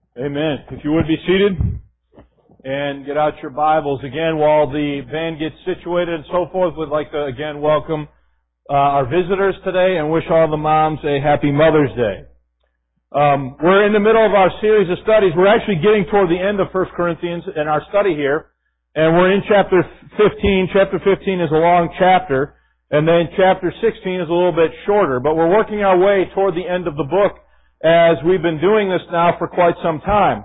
Amen. If you would be seated and get out your Bibles again while the band gets situated and so forth, we'd like to again welcome our visitors today and wish all the moms a happy Mother's Day. We're in the middle of our series of studies. We're actually getting toward the end of 1 Corinthians in our study here, and we're in chapter 15. Chapter 15 is a long chapter, and then chapter 16 is a little bit shorter, but we're working our way toward the end of the book as we've been doing this now for quite some time.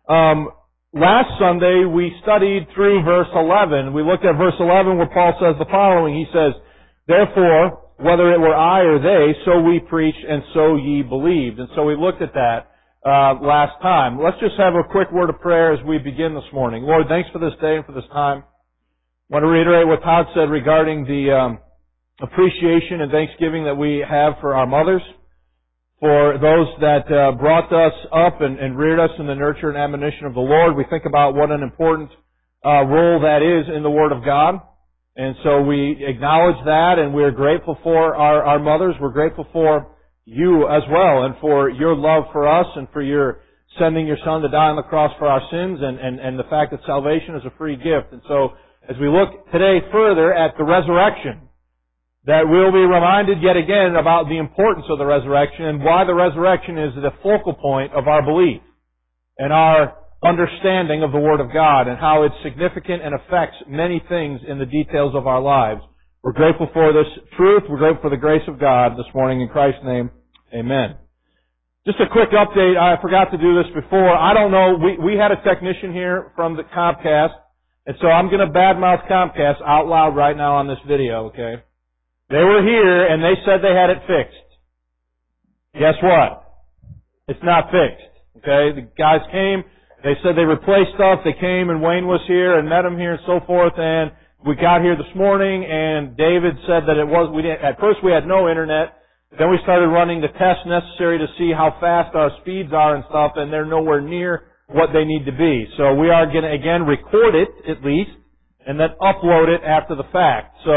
Last Sunday we studied through verse 11. We looked at verse 11 where Paul says the following. He says, "Therefore, whether it were I or they, so we preached and so ye believed." And so we looked at that last time. Let's just have a quick word of prayer as we begin this morning. Lord, thanks for this day and for this time. I want to reiterate what Todd said regarding the appreciation and thanksgiving that we have for our mothers, for those that brought us up and reared us in the nurture and admonition of the Lord. We think about what an important role that is in the Word of God. And so we acknowledge that, and we're grateful for our mothers. We're grateful for you as well, and for your love for us, and for your sending your Son to die on the cross for our sins, and the fact that salvation is a free gift. And so as we look today further at the resurrection, that we'll be reminded yet again about the importance of the resurrection and why the resurrection is the focal point of our belief and our understanding of the Word of God and how it's significant and affects many things in the details of our lives. We're grateful for this truth. We're grateful for the grace of God this morning. In Christ's name, amen. Just a quick update. I forgot to do this before. I don't know. We had a technician here from the Comcast, and so I'm going to badmouth Comcast out loud right now on this video, okay? They were here, and they said they had it fixed. Guess what? It's not fixed. Okay? The guys came, they said they replaced stuff, they came, and Wayne was here, and met him here, and so forth, and we got here this morning, and David said that at first we had no internet, then we started running the tests necessary to see how fast our speeds are and stuff, and they're nowhere near what they need to be. So we are going to, again, record it, at least, and then upload it after the fact. So,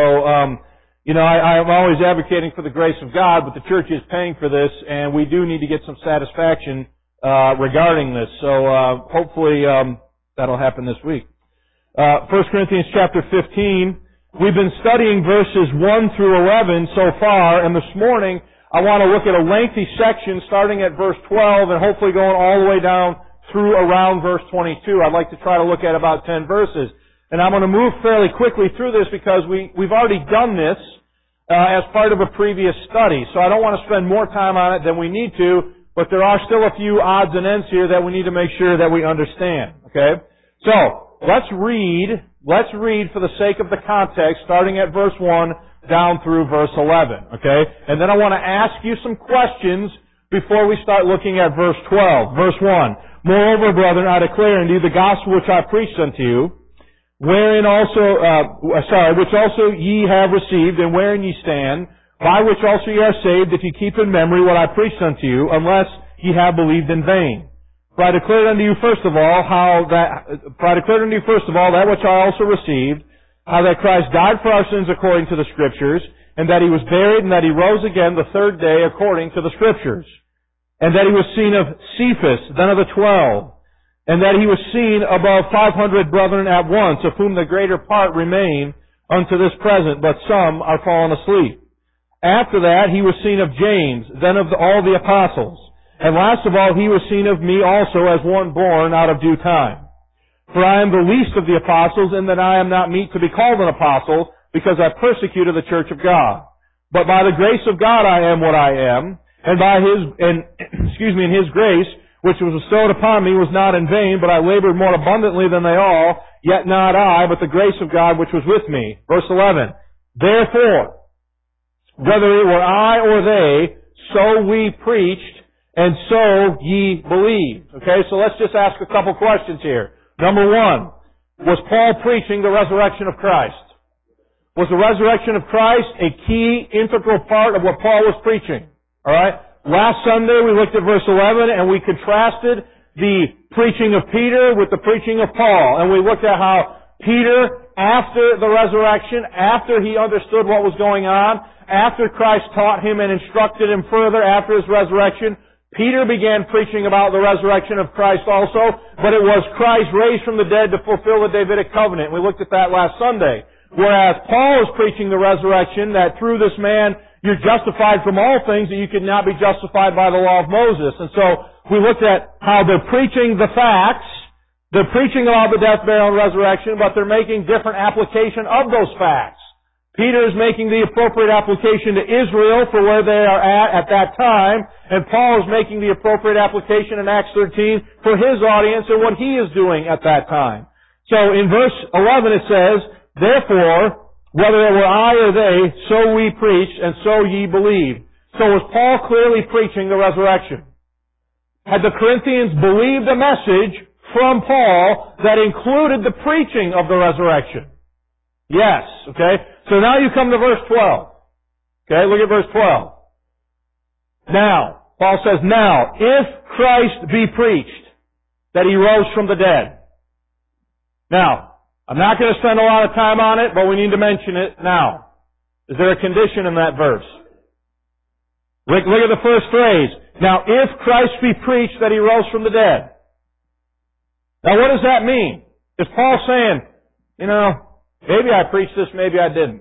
I'm always advocating for the grace of God, but the church is paying for this, and we do need to get some satisfaction regarding this. So hopefully that'll happen this week. 1 Corinthians chapter 15, we've been studying verses 1 through 11 so far, and this morning I want to look at a lengthy section starting at verse 12 and hopefully going all the way down through around verse 22. I'd like to try to look at about 10 verses. And I'm going to move fairly quickly through this because we've already done this as part of a previous study. So I don't want to spend more time on it than we need to, but there are still a few odds and ends here that we need to make sure that we understand. Okay? So, let's read for the sake of the context, starting at verse 1 down through verse 11. Okay? And then I want to ask you some questions before we start looking at verse 12. Verse 1. Moreover, brethren, I declare unto you the gospel which I preached unto you, which also ye have received, and wherein ye stand, by which also ye are saved, if ye keep in memory what I preached unto you, unless ye have believed in vain. For I declared unto you first of all that which I also received, how that Christ died for our sins according to the Scriptures, and that he was buried, and that he rose again the third day according to the Scriptures, and that he was seen of Cephas, then of the 12. And that he was seen above 500 brethren at once, of whom the greater part remain unto this present, but some are fallen asleep. After that he was seen of James, then of all the apostles. And last of all he was seen of me also as one born out of due time. For I am the least of the apostles, in that I am not meet to be called an apostle, because I persecuted the church of God. But by the grace of God I am what I am, and his grace, which was bestowed upon me, was not in vain, but I labored more abundantly than they all, yet not I, but the grace of God which was with me. Verse 11. Therefore, whether it were I or they, so we preached, and so ye believed. Okay, so let's just ask a couple questions here. Number 1, was Paul preaching the resurrection of Christ? Was the resurrection of Christ a key, integral part of what Paul was preaching? Alright? Last Sunday we looked at verse 11 and we contrasted the preaching of Peter with the preaching of Paul. And we looked at how Peter, after the resurrection, after he understood what was going on, after Christ taught him and instructed him further after his resurrection, Peter began preaching about the resurrection of Christ also, but it was Christ raised from the dead to fulfill the Davidic covenant. We looked at that last Sunday. Whereas Paul is preaching the resurrection, that through this man you're justified from all things, that you could not be justified by the law of Moses. And so we looked at how they're preaching the facts, they're preaching about the death, burial, and resurrection, but they're making different application of those facts. Peter is making the appropriate application to Israel for where they are at that time, and Paul is making the appropriate application in Acts 13 for his audience and what he is doing at that time. So in verse 11 it says, "Therefore, whether it were I or they, so we preached, and so ye believed." So was Paul clearly preaching the resurrection? Had the Corinthians believed a message from Paul that included the preaching of the resurrection? Yes. Okay? So now you come to verse 12. Okay, look at verse 12. Now, Paul says, "Now, if Christ be preached, that he rose from the dead." Now, I'm not going to spend a lot of time on it, but we need to mention it now. Is there a condition in that verse? Look at the first phrase. Now, if Christ be preached that he rose from the dead. Now, what does that mean? Is Paul saying, maybe I preached this, maybe I didn't?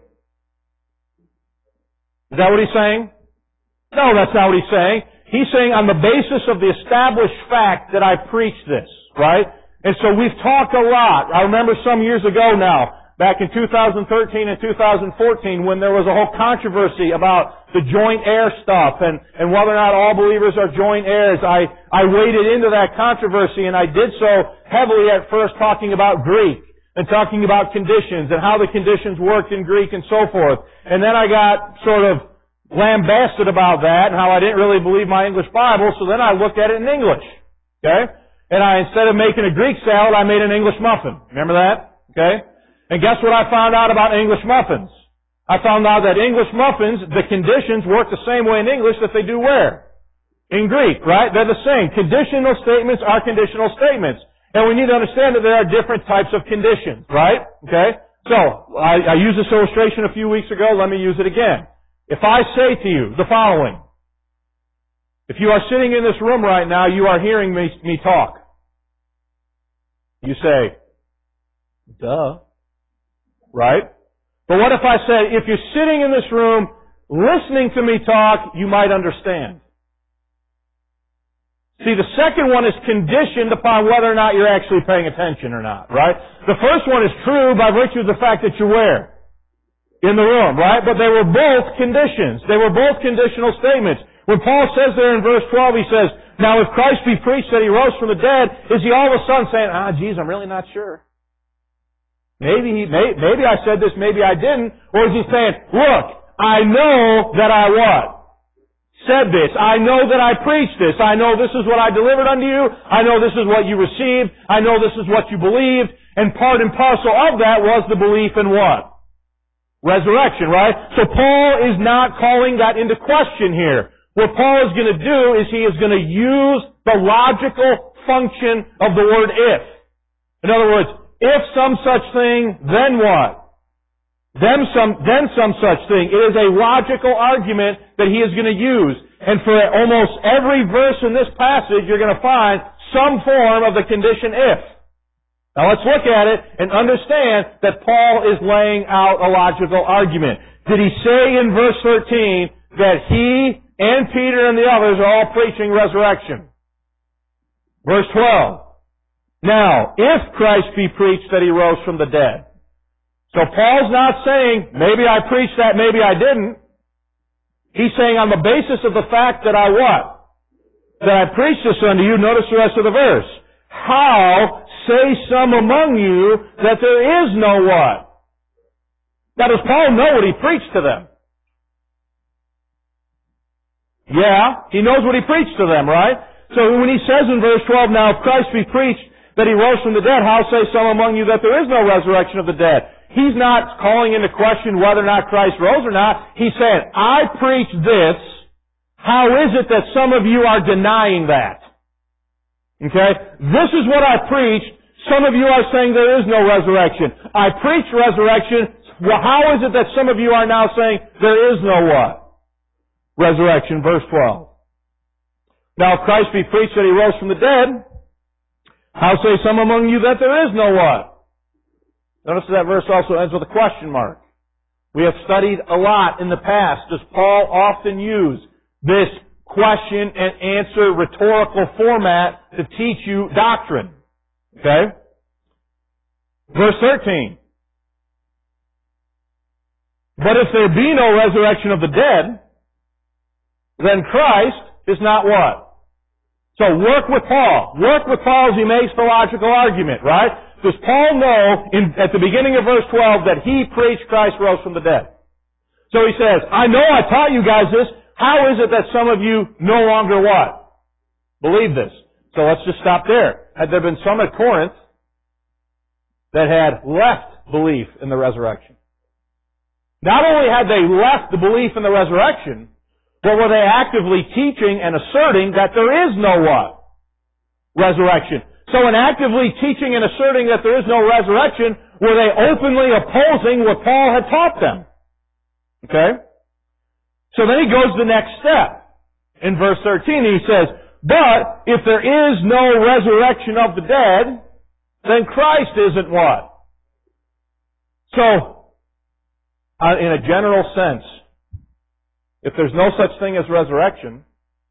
Is that what he's saying? No, that's not what he's saying. He's saying on the basis of the established fact that I preached this, right? And so we've talked a lot. I remember some years ago now, back in 2013 and 2014, when there was a whole controversy about the joint heir stuff and whether or not all believers are joint heirs. I waded into that controversy, and I did so heavily at first talking about Greek and talking about conditions and how the conditions worked in Greek and so forth. And then I got sort of lambasted about that and how I didn't really believe my English Bible, so then I looked at it in English. Okay? And instead of making a Greek salad, I made an English muffin. Remember that? Okay? And guess what I found out about English muffins? I found out that English muffins, the conditions work the same way in English that they do where? In Greek, right? They're the same. Conditional statements are conditional statements. And we need to understand that there are different types of conditions, right? Okay? So, I used this illustration a few weeks ago. Let me use it again. If I say to you the following, if you are sitting in this room right now, you are hearing me talk. You say, duh. Right? But what if I said, if you're sitting in this room listening to me talk, you might understand? See, the second one is conditioned upon whether or not you're actually paying attention or not, right? The first one is true by virtue of the fact that you're where? In the room, right? But they were both conditions. They were both conditional statements. When Paul says there in verse 12, he says, "Now if Christ be preached that he rose from the dead," is he all of a sudden saying, geez, I'm really not sure. Maybe I said this, maybe I didn't. Or is he saying, look, I know that I what? Said this. I know that I preached this. I know this is what I delivered unto you. I know this is what you received. I know this is what you believed. And part and parcel of that was the belief in what? Resurrection, right? So Paul is not calling that into question here. What Paul is going to do is he is going to use the logical function of the word if. In other words, if some such thing, then what? Then some such thing. It is a logical argument that he is going to use. And for almost every verse in this passage, you're going to find some form of the condition if. Now let's look at it and understand that Paul is laying out a logical argument. Did he say in verse 13 that he and Peter and the others are all preaching resurrection? Verse 12. Now, if Christ be preached that he rose from the dead. So Paul's not saying, maybe I preached that, maybe I didn't. He's saying on the basis of the fact that I what? That I preached this unto you. Notice the rest of the verse. How say some among you that there is no what? Now does Paul know what he preached to them? Yeah, he knows what he preached to them, right? So when he says in verse 12, now if Christ be preached that he rose from the dead, how say some among you that there is no resurrection of the dead? He's not calling into question whether or not Christ rose or not. He's saying, I preach this. How is it that some of you are denying that? Okay? This is what I preached. Some of you are saying there is no resurrection. I preach resurrection. Well, how is it that some of you are now saying there is no what? Resurrection. Verse 12. Now if Christ be preached that he rose from the dead, how say some among you that there is no what? Notice that verse also ends with a question mark. We have studied a lot in the past. Does Paul often use this question and answer rhetorical format to teach you doctrine? Okay? Verse 13. But if there be no resurrection of the dead, then Christ is not what? So work with Paul. Work with Paul as he makes the logical argument, right? Does Paul know at the beginning of verse 12 that he preached Christ rose from the dead? So he says, I know I taught you guys this. How is it that some of you no longer what? Believe this. So let's just stop there. Had there been some at Corinth that had left belief in the resurrection? Not only had they left the belief in the resurrection, but were they actively teaching and asserting that there is no what? Resurrection. So in actively teaching and asserting that there is no resurrection, were they openly opposing what Paul had taught them? Okay? So then he goes to the next step. In verse 13 he says, but if there is no resurrection of the dead, then Christ isn't what? So, in a general sense, if there's no such thing as resurrection,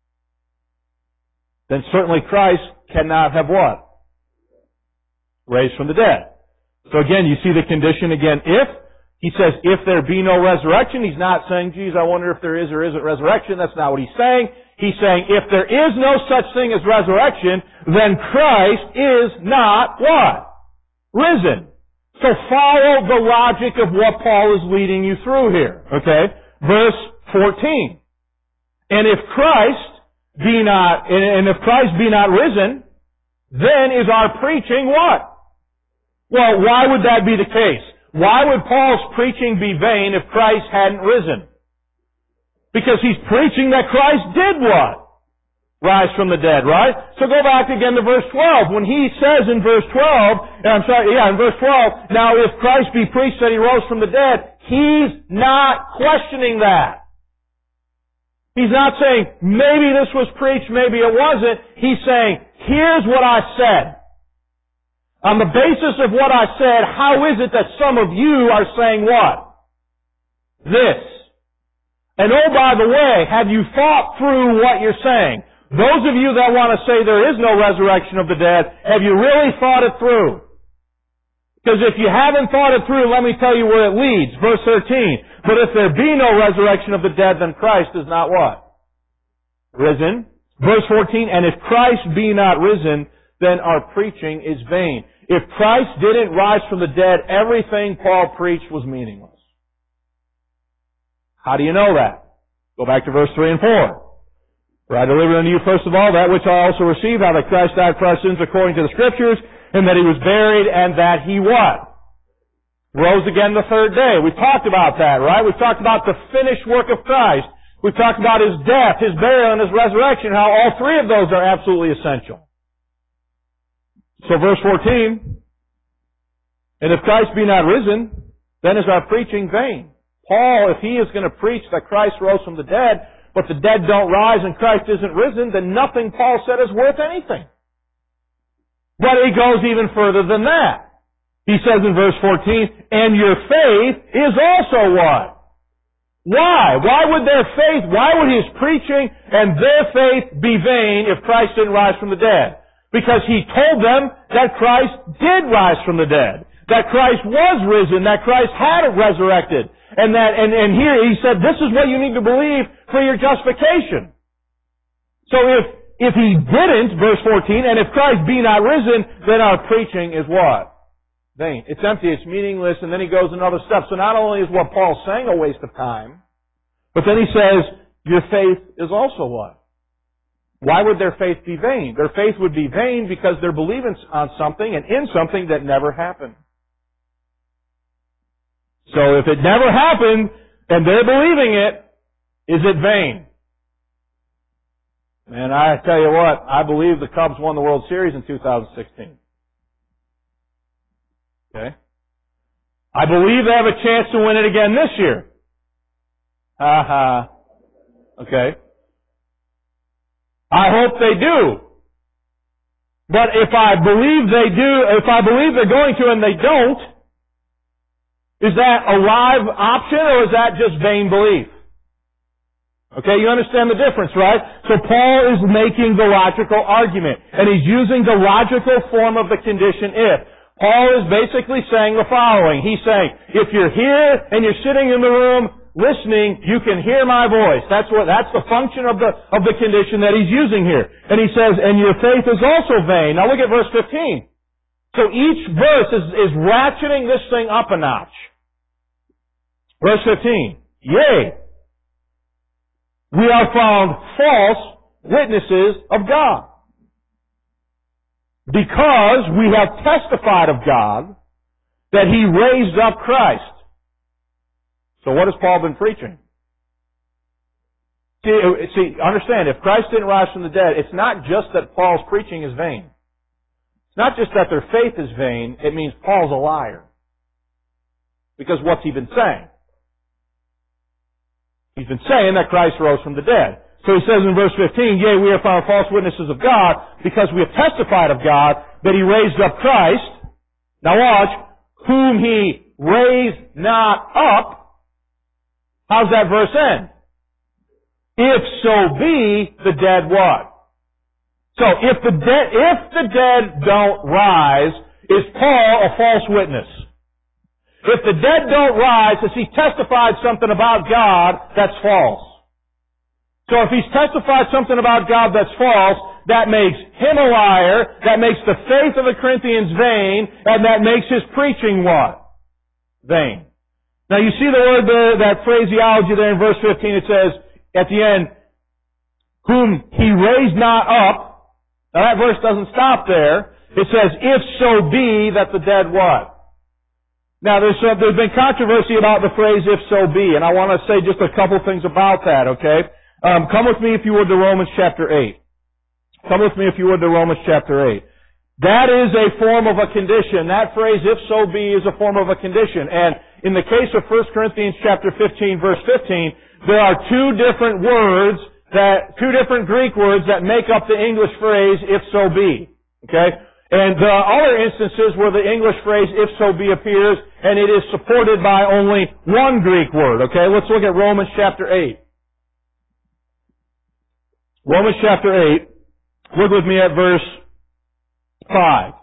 then certainly Christ cannot have what? Raised from the dead. So again, you see the condition again, if. He says, if there be no resurrection, he's not saying, geez, I wonder if there is or isn't resurrection. That's not what he's saying. He's saying, if there is no such thing as resurrection, then Christ is not what? Risen. So follow the logic of what Paul is leading you through here. Okay? Verse 14. And if Christ be not risen, then is our preaching what? Well, why would that be the case? Why would Paul's preaching be vain if Christ hadn't risen? Because he's preaching that Christ did what? Rise from the dead, right? So go back again to verse 12. When he says in verse 12, in verse 12, now if Christ be preached that he rose from the dead, he's not questioning that. He's not saying, maybe this was preached, maybe it wasn't. He's saying, here's what I said. On the basis of what I said, how is it that some of you are saying what? This. And oh, by the way, have you thought through what you're saying? Those of you that want to say there is no resurrection of the dead, have you really thought it through? Because if you haven't thought it through, let me tell you where it leads. Verse 13. But if there be no resurrection of the dead, then Christ is not what? Risen. Verse 14. And if Christ be not risen, then our preaching is vain. If Christ didn't rise from the dead, everything Paul preached was meaningless. How do you know that? Go back to verse 3 and 4. For I delivered unto you first of all that which I also received, how that Christ died for our sins according to the Scriptures, and that he was buried, and that he what? Rose again the third day. We've talked about that, right? We've talked about the finished work of Christ. We've talked about his death, his burial, and his resurrection, how all three of those are absolutely essential. So verse 14, and if Christ be not risen, then is our preaching vain. Paul, if he is going to preach that Christ rose from the dead, but the dead don't rise and Christ isn't risen, then nothing Paul said is worth anything. But he goes even further than that. He says in verse 14, and your faith is also what? Why? Why would his preaching and their faith be vain if Christ didn't rise from the dead? Because he told them that Christ did rise from the dead. That Christ was risen. That Christ had resurrected. And here he said, this is what you need to believe for your justification. So if he didn't, verse 14, and if Christ be not risen, then our preaching is what? Vain. It's empty, it's meaningless, and then he goes another step. So not only is what Paul's saying a waste of time, but then he says, your faith is also what? Why would their faith be vain? Their faith would be vain because they're believing on something and in something that never happened. So if it never happened and they're believing it, is it vain? And I tell you what, I believe the Cubs won the World Series in 2016. Okay? I believe they have a chance to win it again this year. Okay? I hope they do. But if I believe they do, if I believe they're going to and they don't, is that a live option or is that just vain belief? Okay, you understand the difference, right? So Paul is making the logical argument, and he's using the logical form of the condition if. Paul is basically saying the following. He's saying, if you're here and you're sitting in the room listening, you can hear my voice. That's the function of the condition that he's using here. And he says, and your faith is also vain. Now look at verse 15. So each verse is ratcheting this thing up a notch. Verse 15. Yea, we are found false witnesses of God, because we have testified of God that He raised up Christ. So what has Paul been preaching? See, understand, if Christ didn't rise from the dead, it's not just that Paul's preaching is vain. It's not just that their faith is vain, it means Paul's a liar. Because what's he been saying? He's been saying that Christ rose from the dead. So he says in verse 15, yea, we are found false witnesses of God, because we have testified of God that He raised up Christ. Now watch, whom He raised not up. How's that verse end? If so be the dead what? So if the dead don't rise, is Paul a false witness? If the dead don't rise, has he testified something about God that's false? So if he's testified something about God that's false, that makes him a liar, that makes the faith of the Corinthians vain, and that makes his preaching what? Vain. Now you see the word there, that phraseology there in verse 15, it says, at the end, whom He raised not up. Now that verse doesn't stop there. It says, if so be that the dead what? Now, there's been controversy about the phrase, if so be, and I want to say just a couple things about that, okay? Come with me, if you would, to Romans chapter 8. Come with me, if you would, to Romans chapter 8. That is a form of a condition. That phrase, if so be, is a form of a condition. And in the case of 1 Corinthians chapter 15, verse 15, there are two different Greek words that make up the English phrase, if so be. Okay? And there are other instances where the English phrase, if so be, appears, and it is supported by only one Greek word. Okay, let's look at Romans chapter 8. Romans chapter 8. Look with me at verse 5.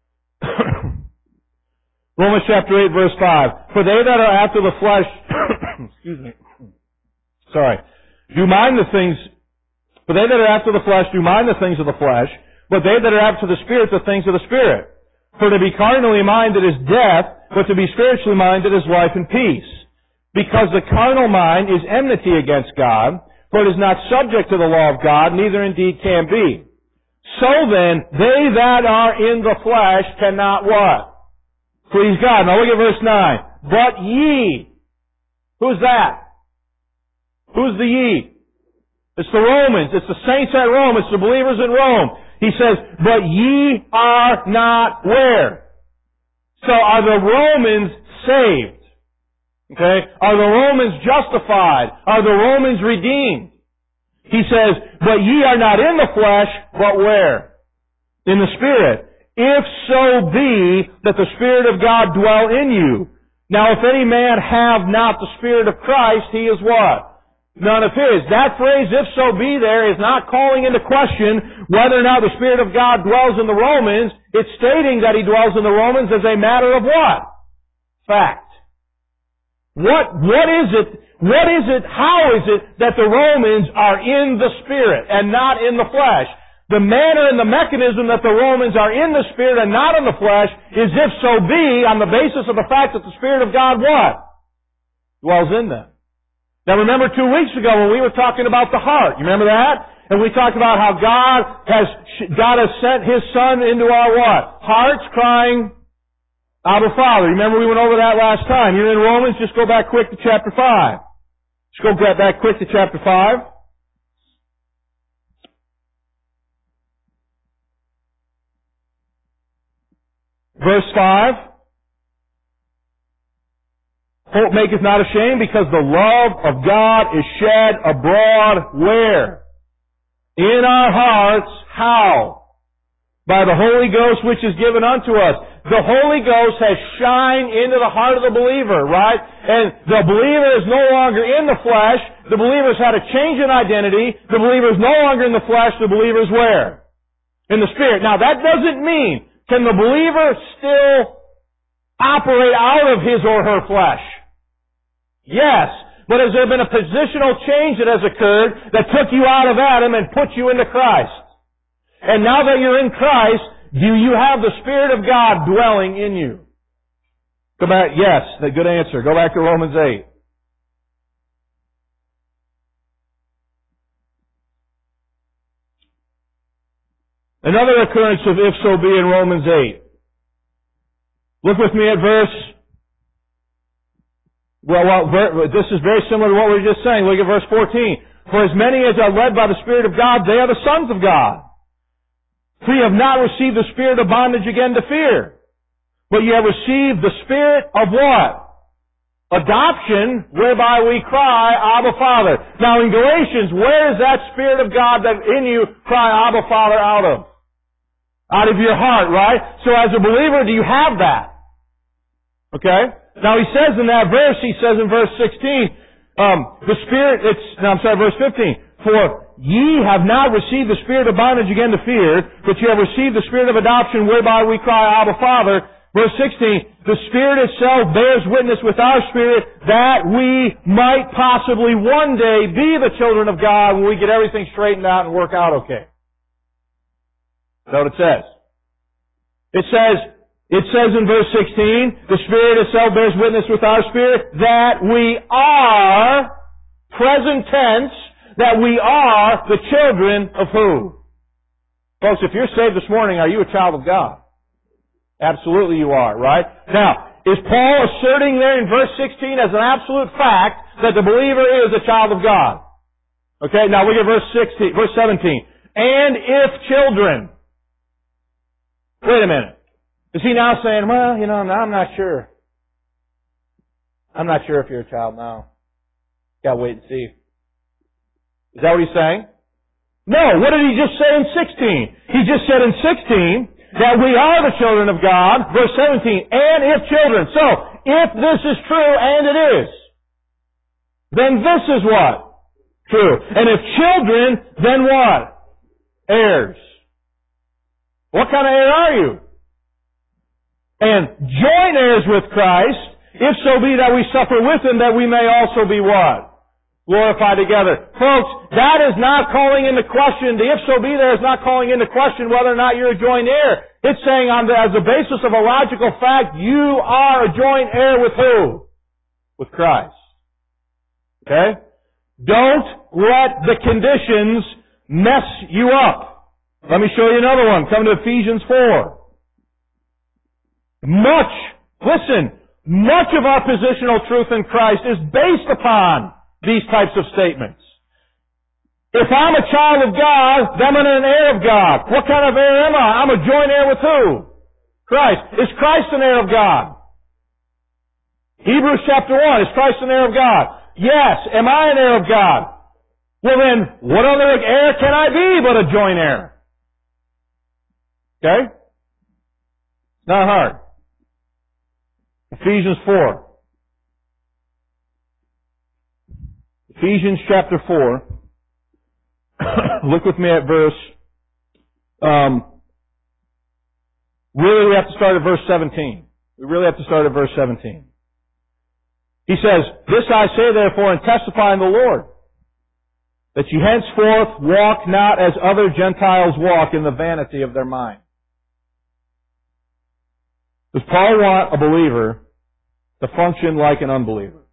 Romans chapter 8, verse 5. For they that are after the flesh, excuse me, do mind the things, for they that are after the flesh do mind the things of the flesh, but they that are after the Spirit, the things of the Spirit. For to be carnally minded is death, but to be spiritually minded is life and peace. Because the carnal mind is enmity against God, for it is not subject to the law of God, neither indeed can be. So then, they that are in the flesh cannot what? Please God. Now look at verse 9. But ye. Who's that? Who's the ye? It's the Romans. It's the saints at Rome. It's the believers in Rome. He says, but ye are not where? So are the Romans saved? Okay? Are the Romans justified? Are the Romans redeemed? He says, but ye are not in the flesh, but where? In the Spirit. If so be that the Spirit of God dwell in you. Now if any man have not the Spirit of Christ, he is what? None of his. That phrase, if so be there, is not calling into question whether or not the Spirit of God dwells in the Romans. It's stating that He dwells in the Romans as a matter of what? Fact. What is it, how is it that the Romans are in the Spirit and not in the flesh? The manner and the mechanism that the Romans are in the Spirit and not in the flesh is if so be on the basis of the fact that the Spirit of God what? Dwells in them. Now remember 2 weeks ago when we were talking about the heart, you remember that? And we talked about how God has sent His Son into our what? Hearts crying, Abba Father. Remember we went over that last time. You're in Romans, just go back quick to chapter 5. Just go back quick to chapter 5. Verse 5. Hope maketh not ashamed, because the love of God is shed abroad where? in our hearts. How? By the Holy Ghost which is given unto us. The Holy Ghost has shined into the heart of the believer, right? And the believer is no longer in the flesh. The believer's had a change in identity. The believer is no longer in the flesh. The believer is where? In the Spirit. Now that doesn't mean, can the believer still operate out of his or her flesh? Yes. But has there been a positional change that has occurred that took you out of Adam and put you into Christ? And now that you're in Christ, do you have the Spirit of God dwelling in you? Go back. Yes, good answer. Go back to Romans 8. Another occurrence of if so be in Romans 8. Look with me at verse... this is very similar to what we were just saying. Look at verse 14. For as many as are led by the Spirit of God, they are the sons of God. For you have not received the spirit of bondage again to fear, but you have received the Spirit of what? Adoption, whereby we cry, Abba, Father. Now in Galatians, where is that Spirit of God that in you cry, Abba, Father, out of? Out of your heart, right? So as a believer, do you have that? Okay? Now he says in that verse, he says in verse 16, verse 15, for ye have not received the spirit of bondage again to fear, but you have received the Spirit of adoption, whereby we cry, Abba, Father. Verse 16, the Spirit itself bears witness with our spirit that we might possibly one day be the children of God when we get everything straightened out and work out okay. That's what it says. It says in verse 16, the Spirit itself bears witness with our spirit that we are, present tense, that we are the children of who? Folks, if you're saved this morning, are you a child of God? Absolutely you are, right? Now, is Paul asserting there in verse 16 as an absolute fact that the believer is a child of God? Okay, now look at verse 17. And if children. Wait a minute. Is he now saying, well, now I'm not sure. I'm not sure if you're a child now. Gotta wait and see. Is that what he's saying? No, what did he just say in 16? He just said in 16 that we are the children of God. Verse 17, and if children. So, if this is true, and it is, then this is what? True. And if children, then what? Heirs. What kind of heir are you? And joint heirs with Christ, if so be that we suffer with Him, that we may also be what? Glorified together. Folks, that is not calling into question, the if so be there is not calling into question whether or not you're a joint heir. It's saying as a basis of a logical fact, you are a joint heir with who? With Christ. Okay? Don't let the conditions mess you up. Let me show you another one. Come to Ephesians 4. Much of our positional truth in Christ is based upon these types of statements. If I'm a child of God, then I'm an heir of God. What kind of heir am I? I'm a joint heir with who? Christ. Is Christ an heir of God? Hebrews chapter 1, is Christ an heir of God? Yes. Am I an heir of God? Well then, what other heir can I be but a joint heir? Okay? Not hard. Ephesians 4. Ephesians chapter 4. Look with me at verse, really we have to start at verse 17. We really have to start at verse 17. He says, this I say therefore and testify in the Lord, that ye henceforth walk not as other Gentiles walk in the vanity of their mind. Does Paul want a believer to function like an unbeliever?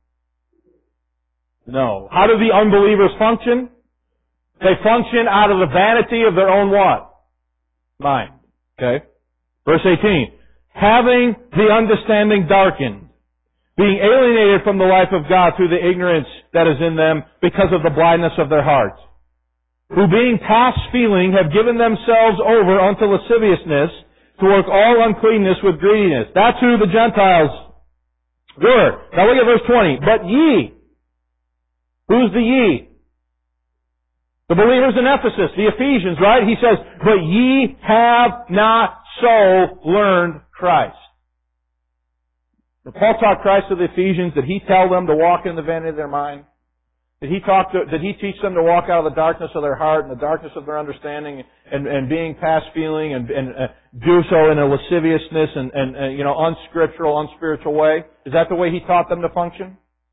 No. How do the unbelievers function? They function out of the vanity of their own what? Mind. Okay? Verse 18. Having the understanding darkened, being alienated from the life of God through the ignorance that is in them because of the blindness of their hearts, who being past feeling have given themselves over unto lasciviousness to work all uncleanness with greediness. That's who the Gentiles were. Now look at verse 20. But ye. Who's the ye? The believers in Ephesus, the Ephesians, right? He says, but ye have not so learned Christ. When Paul taught Christ to the Ephesians, did he tell them to walk in the vanity of their mind? Did he teach them to walk out of the darkness of their heart and the darkness of their understanding and being past feeling and do so in a lasciviousness and unscriptural, unspiritual way? Is that the way he taught them to function?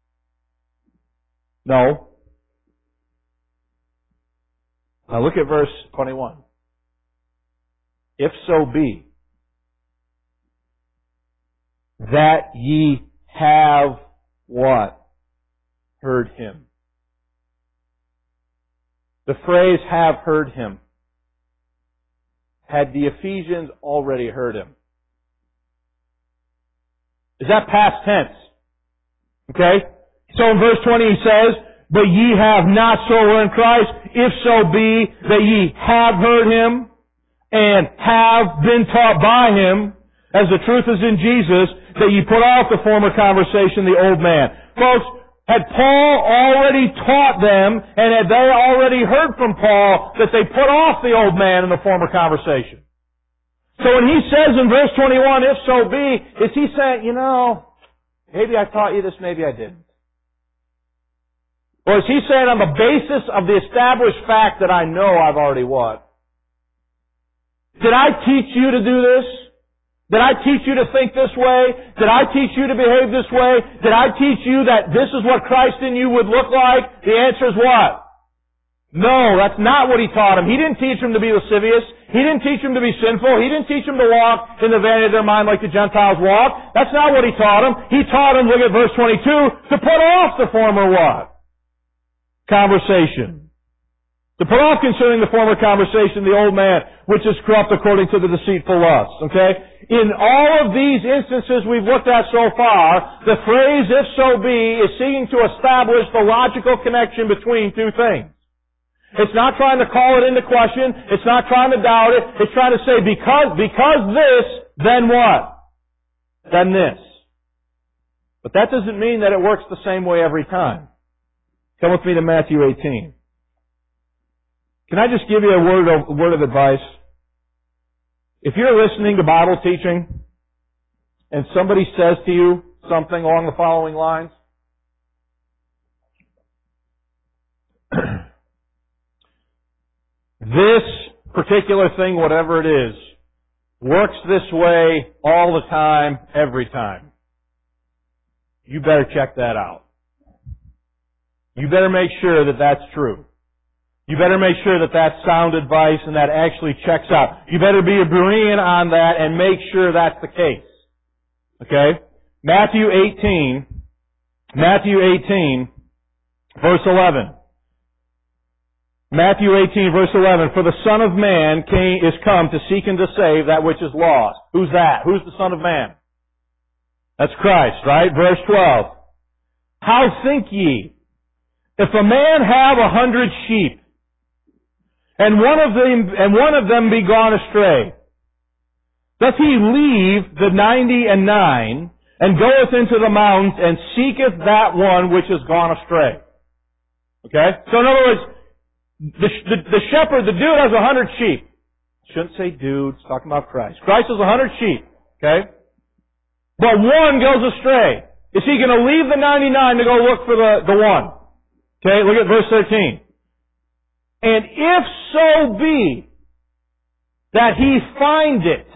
No. Now look at verse 21. If so be that ye have what? Heard Him. The phrase have heard Him. Had the Ephesians already heard Him? Is that past tense? Okay? So in verse 20 he says, but ye have not so learned Christ, if so be that ye have heard Him and have been taught by Him, as the truth is in Jesus, that ye put off the former conversation, the old man. Folks, had Paul already taught them, and had they already heard from Paul that they put off the old man in the former conversation? So when he says in verse 21, if so be, is he saying, maybe I taught you this, maybe I didn't? Or is he saying on the basis of the established fact that I know I've already what? Did I teach you to do this? Did I teach you to think this way? Did I teach you to behave this way? Did I teach you that this is what Christ in you would look like? The answer is what? No, that's not what he taught him. He didn't teach him to be lascivious. He didn't teach him to be sinful. He didn't teach him to walk in the vanity of their mind like the Gentiles walk. That's not what he taught him. He taught him, look at verse 22, to put off the former what? Conversation. To put off concerning the former conversation the old man, which is corrupt according to the deceitful lusts. Okay? In all of these instances we've looked at so far, the phrase if so be is seeking to establish the logical connection between two things. It's not trying to call it into question. It's not trying to doubt it. It's trying to say because this, then what? Then this. But that doesn't mean that it works the same way every time. Come with me to Matthew 18. Can I just give you a word of advice? If you're listening to Bible teaching and somebody says to you something along the following lines, this particular thing, whatever it is, works this way all the time, every time. You better check that out. You better make sure that that's true. You better make sure that that's sound advice and that actually checks out. You better be a Berean on that and make sure that's the case. Okay? Matthew 18, verse 11. Matthew 18, verse 11. For the Son of Man is come to seek and to save that which is lost. Who's that? Who's the Son of Man? That's Christ, right? Verse 12. How think ye, if a man have 100 sheep, and one of them be gone astray, doth he leave the 99 and goeth into the mountains and seeketh that one which is gone astray? Okay? So in other words, the shepherd, the dude has 100 sheep. Shouldn't say dude, it's talking about Christ. Christ has 100 sheep. Okay? But one goes astray. Is he going to leave the 99 to go look for the one? Okay, look at verse 13. And if so be that he find it,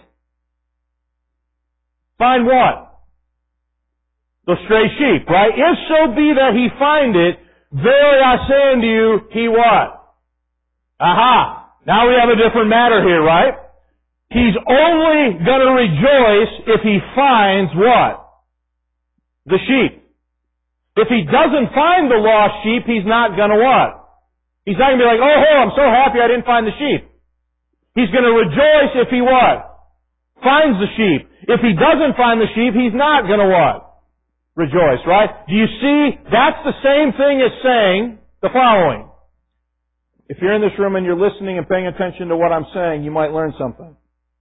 find what? The stray sheep, right? If so be that he find it, verily I say unto you, he what? Aha! Now we have a different matter here, right? He's only going to rejoice if he finds what? The sheep. If he doesn't find the lost sheep, he's not going to what? He's not going to be like, oh, I'm so happy I didn't find the sheep. He's going to rejoice if he what? Finds the sheep. If he doesn't find the sheep, he's not going to what? Rejoice, right? Do you see? That's the same thing as saying the following. If you're in this room and you're listening and paying attention to what I'm saying, you might learn something.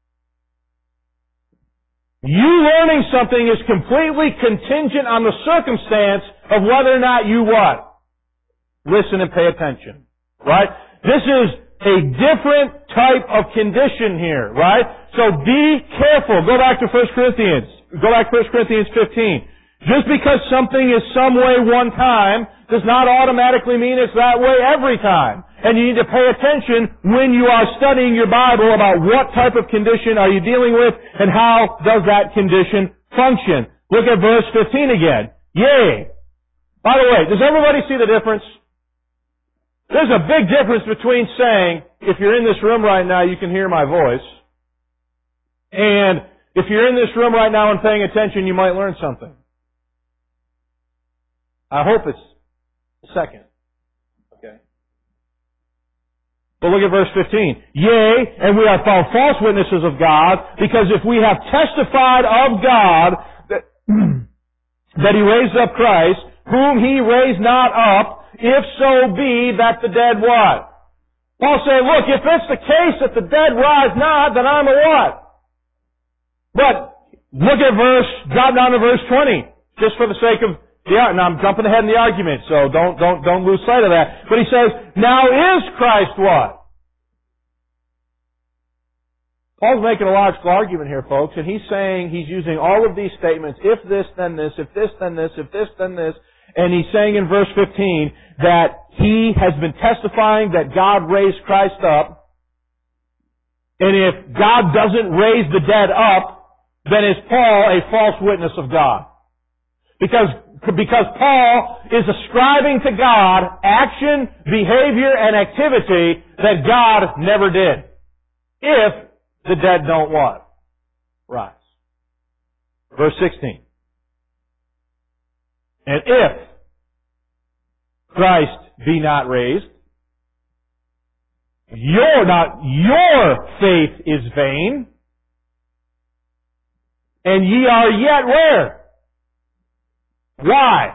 You learning something is completely contingent on the circumstance of whether or not you what? Listen and pay attention. Right? This is a different type of condition here, right? So be careful. Go back to 1 Corinthians. Go back to 1 Corinthians 15. Just because something is some way one time does not automatically mean it's that way every time. And you need to pay attention when you are studying your Bible about what type of condition are you dealing with and how does that condition function. Look at verse 15 again. Yea. By the way, does everybody see the difference? There's a big difference between saying, if you're in this room right now, you can hear my voice, and if you're in this room right now and paying attention, you might learn something. I hope it's the second. Okay. But look at verse 15. Yea, and we are found false witnesses of God, because if we have testified of God that He raised up Christ, whom He raised not up, if so be that the dead what? Paul said, look, if it's the case that the dead rise not, then I'm a what? But look at drop down to verse 20, just for the sake of and I'm jumping ahead in the argument, so don't lose sight of that. But he says, now is Christ what? Paul's making a logical argument here, folks, and he's saying, he's using all of these statements, if this, then this, if this, then this, if this, then this, and he's saying in verse 15 that he has been testifying that God raised Christ up, and if God doesn't raise the dead up, then is Paul a false witness of God? Because Paul is ascribing to God action, behavior, and activity that God never did. If the dead don't what? Rise. Verse 16. And if Christ be not raised, your faith is vain, and ye are yet where? Why?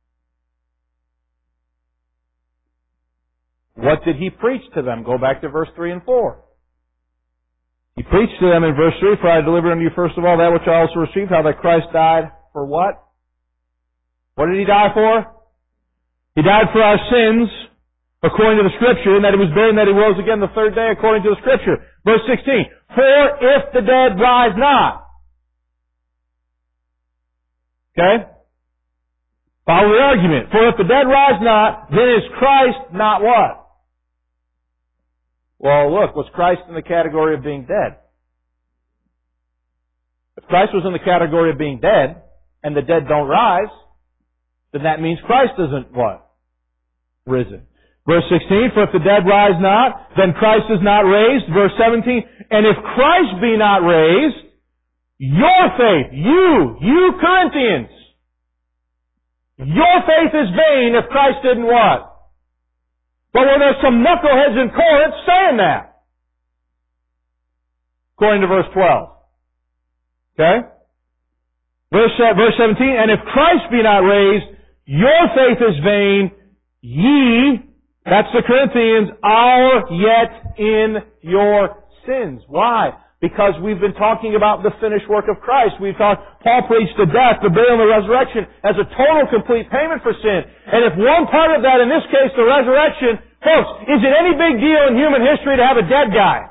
What did he preach to them? Go back to verse 3 and 4. He preached to them in verse 3, for I delivered unto you first of all that which I also received, how that Christ died for what? What did He die for? He died for our sins, according to the Scripture, and that He was buried and that He rose again the third day, according to the Scripture. Verse 16, for if the dead rise not. Okay? Follow the argument. For if the dead rise not, then is Christ not what? Well, look, was Christ in the category of being dead? If Christ was in the category of being dead, and the dead don't rise, then that means Christ isn't what? Risen. Verse 16, for if the dead rise not, then Christ is not raised. Verse 17, and if Christ be not raised, your faith, you Corinthians, your faith is vain if Christ didn't what? But when there's some knuckleheads in Corinth saying that. According to verse 12. Okay? Verse 17, and if Christ be not raised, your faith is vain, ye, that's the Corinthians, are yet in your sins. Why? Because we've been talking about the finished work of Christ. Paul preached the death, the burial, and the resurrection as a total, complete payment for sin. And if one part of that, in this case, the resurrection, folks, is it any big deal in human history to have a dead guy?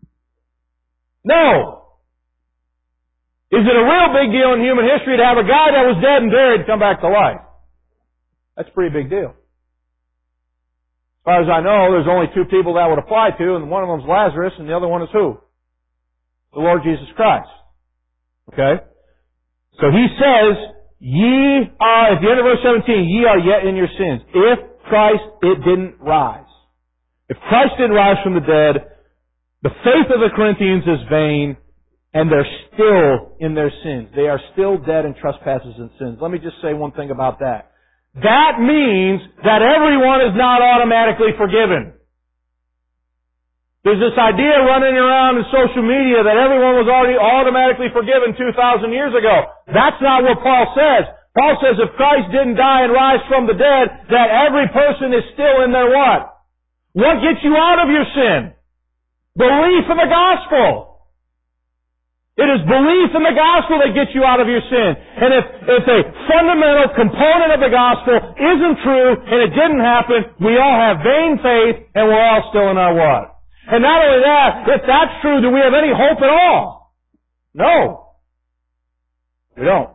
No. Is it a real big deal in human history to have a guy that was dead and buried come back to life? That's a pretty big deal. As far as I know, there's only two people that would apply to, and one of them's Lazarus, and the other one is who? The Lord Jesus Christ. Okay? So he says, ye are, at the end of verse 17, ye are yet in your sins. If Christ, it didn't rise. If Christ didn't rise from the dead, the faith of the Corinthians is vain, and they're still in their sins. They are still dead in trespasses and sins. Let me just say one thing about that. That means that everyone is not automatically forgiven. There's this idea running around in social media that everyone was already automatically forgiven 2,000 years ago. That's not what Paul says. Paul says if Christ didn't die and rise from the dead, that every person is still in their what? What gets you out of your sin? Belief in the gospel. It is belief in the gospel that gets you out of your sin. And if a fundamental component of the gospel isn't true and it didn't happen, we all have vain faith and we're all still in our what? And not only that, if that's true, do we have any hope at all? No. We don't.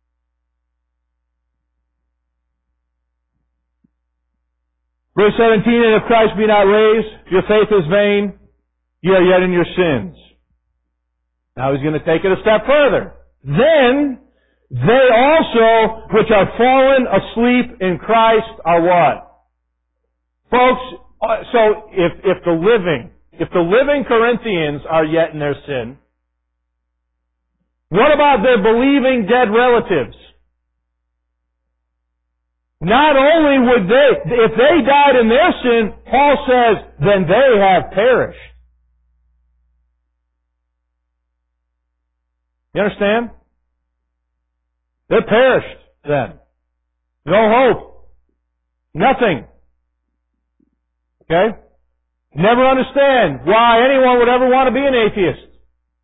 Verse 17, and if Christ be not raised, your faith is vain, you are yet in your sins. Now he's going to take it a step further. Then, they also, which are fallen asleep in Christ, are what? Folks, so if the living Corinthians are yet in their sin, what about their believing dead relatives? Not only would they, if they died in their sin, Paul says, then they have perished. You understand? They're perished then. No hope. Nothing. Okay? Never understand why anyone would ever want to be an atheist.